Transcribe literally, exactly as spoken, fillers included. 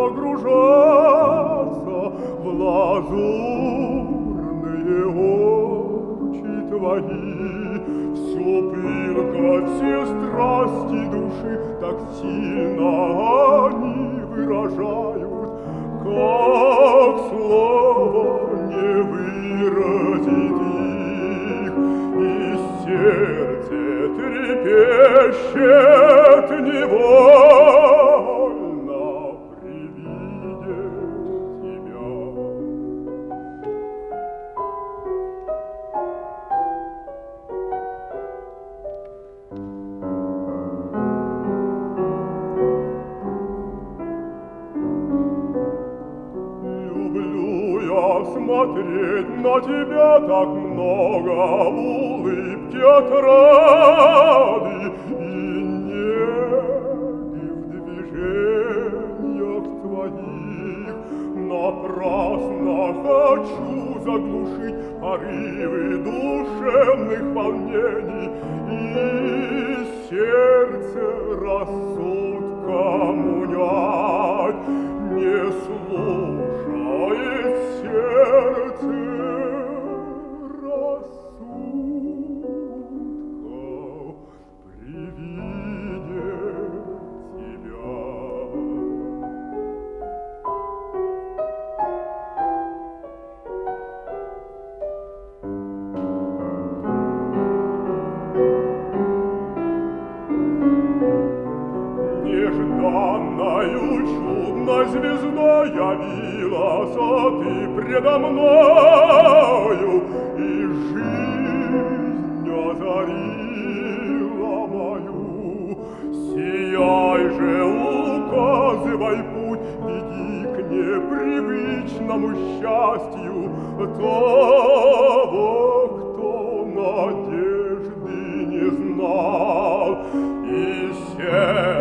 погружаться в лазурные очи твои. Всю пылко, все страсти души так сильно они выражают, как слово не выразить их, и сердце трепещет невольно при виде тебя. Смотреть на тебя так много улыбки отрады и неги в движениях твоих. Напрасно хочу заглушить порывы душевных волнений, и сердце рассудком унять не слушает. Сердце рассудка при виде тебя. Нежданною чудной звездой явилась ты предо мною, и жизнь озарила мою. Сияй же, указывай путь, веди к непривычному счастью того, кто надежды не знал, и сердце